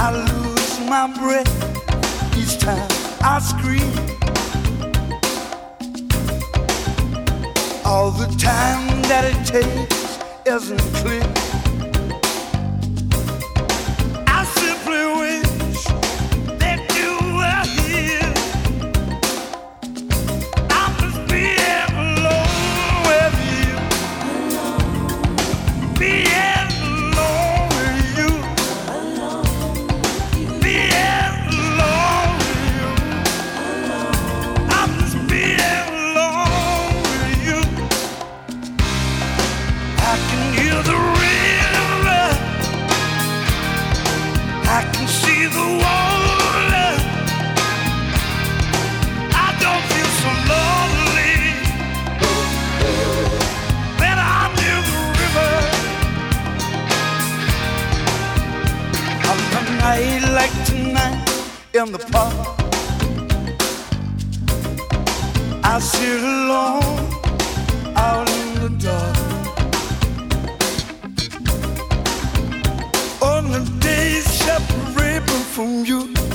I lose my breath each time I scream. All the time that it takes isn't clear. I simply wish that you were here. I must be alone with you. Be alone with you. Be alone with you. I must be alone with you. I can hear the river. I can see the water. I don't feel so lonely when I'm near the river. On a night like tonight in the park, I sit alone out in the dark. On the days separated from you,